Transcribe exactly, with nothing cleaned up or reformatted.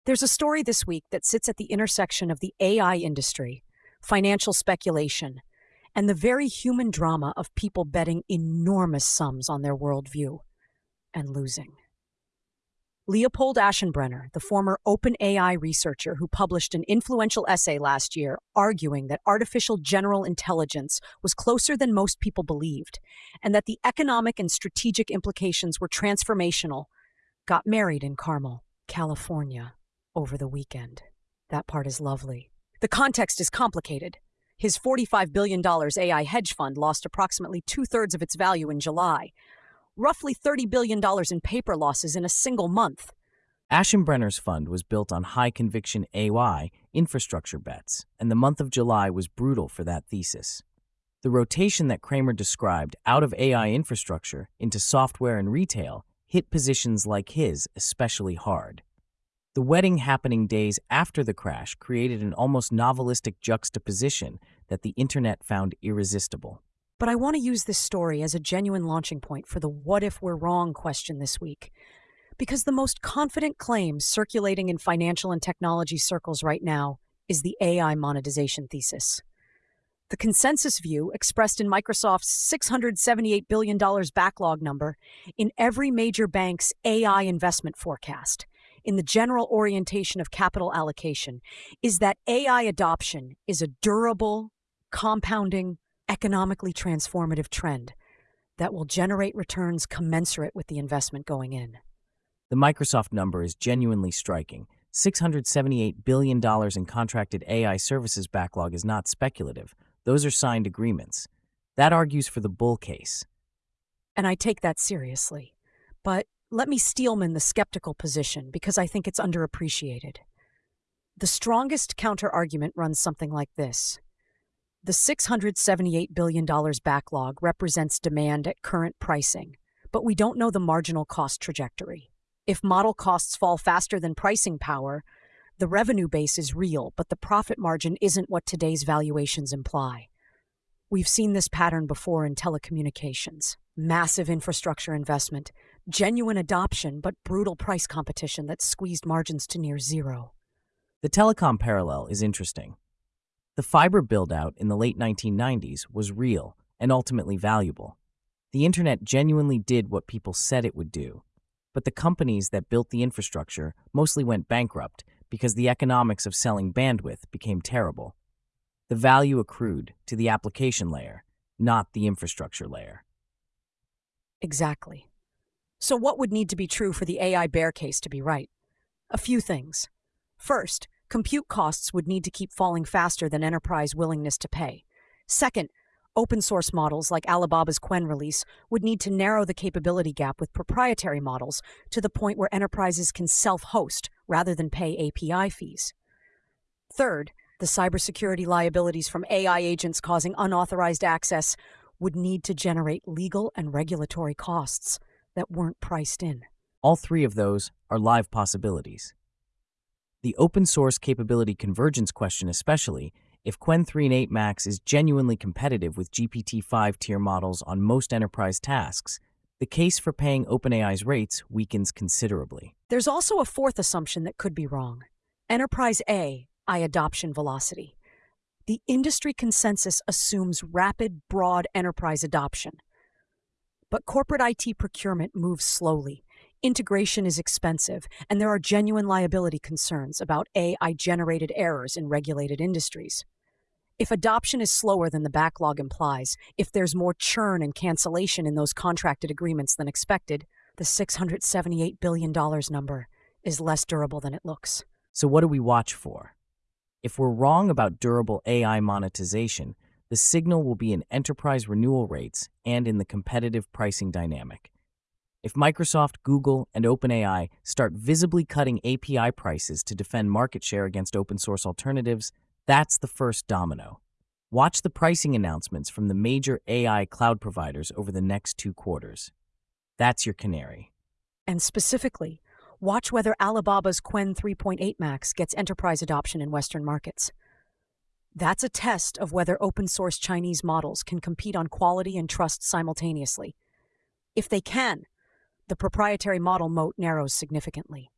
There's a story this week that sits at the intersection of the A I industry, financial speculation, and the very human drama of people betting enormous sums on their worldview and losing. Leopold Aschenbrenner, the former OpenAI researcher who published an influential essay last year arguing that artificial general intelligence was closer than most people believed, and that the economic and strategic implications were transformational, got married in Carmel, California, over the weekend. That part is lovely. The context is complicated. His forty-five billion dollars A I hedge fund lost approximately two-thirds of its value in July, roughly thirty billion dollars in paper losses in a single month. Aschenbrenner's fund was built on high-conviction A I infrastructure bets, and the month of July was brutal for that thesis. The rotation that Kramer described out of A I infrastructure into software and retail hit positions like his especially hard. The wedding happening days after the crash created an almost novelistic juxtaposition that the internet found irresistible. But I want to use this story as a genuine launching point for the what if we're wrong question this week. Because the most confident claim circulating in financial and technology circles right now is the A I monetization thesis. The consensus view, expressed in Microsoft's six hundred seventy-eight billion dollars backlog number, in every major bank's A I investment forecast, in the general orientation of capital allocation, is that A I adoption is a durable, compounding, economically transformative trend that will generate returns commensurate with the investment going in. The Microsoft number is genuinely striking. six hundred seventy-eight billion dollars in contracted A I services backlog is not speculative. Those are signed agreements. That argues for the bull case. And I take that seriously. But let me steelman the skeptical position because I think it's underappreciated. The strongest counter-argument runs something like this. The six hundred seventy-eight billion dollars backlog represents demand at current pricing, but we don't know the marginal cost trajectory. If model costs fall faster than pricing power, the revenue base is real, but the profit margin isn't what today's valuations imply. We've seen this pattern before in telecommunications. Massive infrastructure investment, genuine adoption, but brutal price competition that squeezed margins to near zero. The telecom parallel is interesting. The fiber build-out in the late nineteen nineties was real and ultimately valuable. The internet genuinely did what people said it would do. But the companies that built the infrastructure mostly went bankrupt because the economics of selling bandwidth became terrible. The value accrued to the application layer, not the infrastructure layer. Exactly. So what would need to be true for the A I bear case to be right? A few things. First, compute costs would need to keep falling faster than enterprise willingness to pay. Second, open source models like Alibaba's Qwen release would need to narrow the capability gap with proprietary models to the point where enterprises can self-host rather than pay A P I fees. Third, the cybersecurity liabilities from A I agents causing unauthorized access would need to generate legal and regulatory costs that weren't priced in. All three of those are live possibilities. The open source capability convergence question especially, if Qwen three and eight Max is genuinely competitive with G P T five tier models on most enterprise tasks, the case for paying OpenAI's rates weakens considerably. There's also a fourth assumption that could be wrong. Enterprise A I adoption velocity. The industry consensus assumes rapid, broad enterprise adoption. But corporate I T procurement moves slowly. Integration is expensive, and there are genuine liability concerns about A I-generated errors in regulated industries. If adoption is slower than the backlog implies, if there's more churn and cancellation in those contracted agreements than expected, the six hundred seventy-eight billion dollars number is less durable than it looks. So what do we watch for? If we're wrong about durable A I monetization, the signal will be in enterprise renewal rates and in the competitive pricing dynamic. If Microsoft, Google, and OpenAI start visibly cutting A P I prices to defend market share against open-source alternatives, that's the first domino. Watch the pricing announcements from the major A I cloud providers over the next two quarters. That's your canary. And specifically, watch whether Alibaba's Qwen three point eight Max gets enterprise adoption in Western markets. That's a test of whether open-source Chinese models can compete on quality and trust simultaneously. If they can, the proprietary model moat narrows significantly.